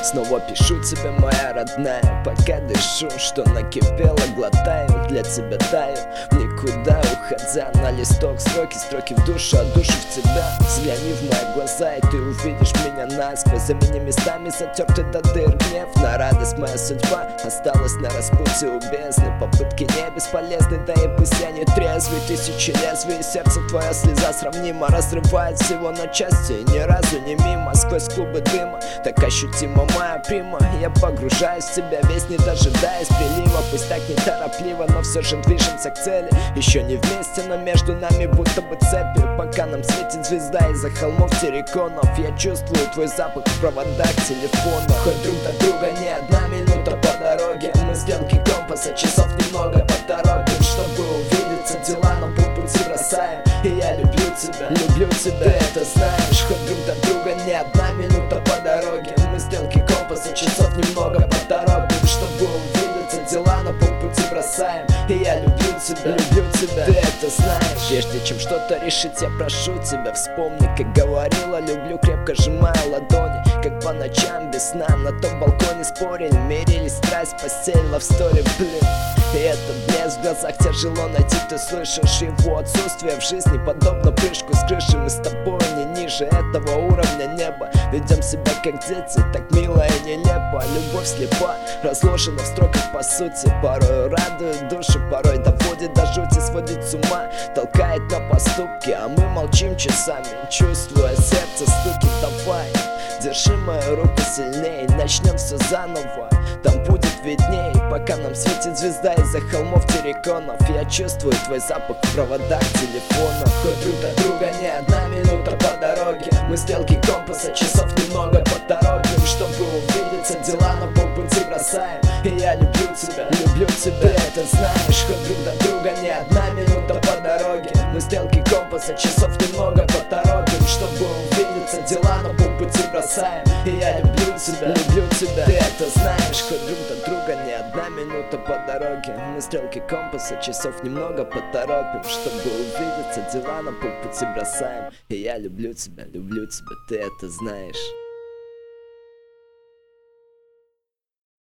Снова пишу тебе, моя родная, пока дышу, что накипело, глотаю, для тебя таю, никуда уходя на листок строки, строки в душу, а душу в тебя. Взгляни в мои глаза, и ты увидишь меня насквозь. Замени местами затертый до дыр гнев. На радость моя судьба осталась на распутье у бездны. Попытки не бесполезны, да и пусть я не трезвый. Тысячи лезвий, сердце твоя слеза сравнима, разрывает всего на части, и ни разу не мимо. Сквозь клубы дыма, так ощутимо моя прима. Я погружаюсь в тебя весь, не дожидаясь прилива. Пусть так неторопливо, но все же движемся к цели. Еще не вместе, но между нами будто бы цепи. Пока нам светит звезда из-за холмов терриконов, я чувствую твой запах в проводах телефона. Хоть друг до друга не одна минута по дороге, мы стрелки компаса часов немного поторопим, чтобы увидеться, дела на полпути бросаем. И я люблю тебя, ты это знаешь. Хоть друг до друга не одна минута по дороге, мы стрелки компаса часов немного поторопим, чтобы увидеться, дела на полпути бросаем. И я люблю тебя, ты это знаешь. Прежде чем что-то решить, я прошу тебя, вспомни, как говорила, люблю, крепко сжимая ладони. Как по ночам без сна на том балконе спорили, мерили страсть, постель, лавстори, блин. И этот блеск в глазах тяжело найти, ты слышишь его отсутствие в жизни, подобно прыжку с крыши. Мы с тобой не ниже этого уровня неба, ведем себя как дети, так мило и нелепо. Любовь слепа, разложена в строках по сути, порой радует душу, порой доводит до жути, сводит с ума, толкает на поступки. А мы молчим часами, чувствуя сердце стуки. Давай, держи мою руку сильней, начнем все заново, там будет видней. Пока нам светит звезда из-за холмов терриконов, я чувствую твой запах в проводах телефона. Хоть друг до друга не одна минута по дороге, мы стрелки компаса часов немного поторопим, чтобы увидеться, дела на полпути бросаем. И я люблю тебя, ты это знаешь. Хоть друг до друга не одна минута по дороге, мы стрелки компаса часов немного поторопим, чтобы увидеться, дела на полпути бросаем. И я люблю тебя, ты это знаешь. Хоть друг до друга не одна минута по дороге, мы стрелки компаса часов немного поторопим, чтобы увидеться, дела на полпути бросаем. И я люблю тебя, ты это знаешь.